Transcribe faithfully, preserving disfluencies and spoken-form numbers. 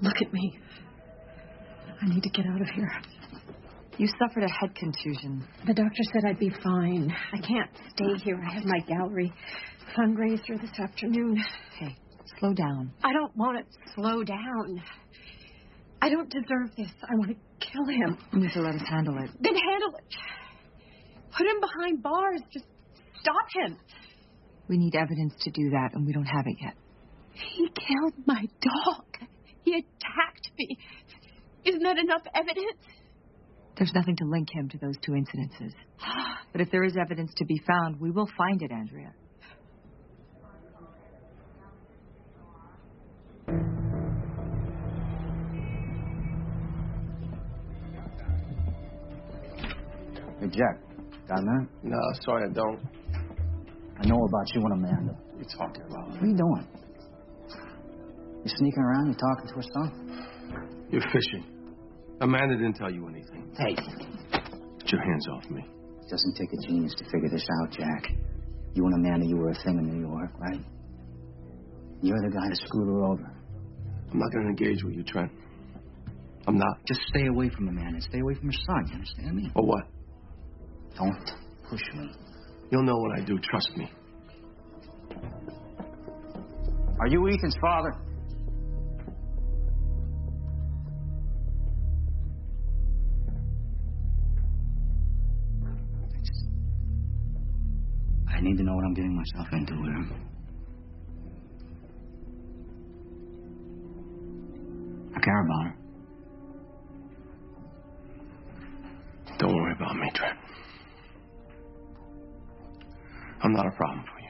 Look at me. I need to get out of here. You suffered a head contusion. The doctor said I'd be fine. I can't stay here. I have my gallery fundraiser this afternoon. Hey, slow down. I don't want to slow down. I don't deserve this. I want to kill him. You need to let us handle it. Then handle it. Put him behind bars. Just stop him. We need evidence to do that, and we don't have it yet. He killed my dog. He attacked me. Isn't that enough evidence? There's nothing to link him to those two incidences. But if there is evidence to be found, we will find it, Andrea. Hey, Jack, got a minute? No, sorry, I don't. I know about you and Amanda. What are you talking about? What are you doing? You sneaking around? You talking to her son? You're fishing. Amanda didn't tell you anything. Hey. Get your hands off me. It doesn't take a genius to figure this out, Jack. You and Amanda, you were a thing in New York, right? You're the guy that screwed her over. I'm not going to engage with you, Trent. I'm not. Just stay away from Amanda. Stay away from her son. You understand me? Or what? Don't push me. You'll know what I do. Trust me. Are you Ethan's father? I need to know what I'm getting myself into with him. I care about her. Don't worry about me, Trent. I'm not a problem for you.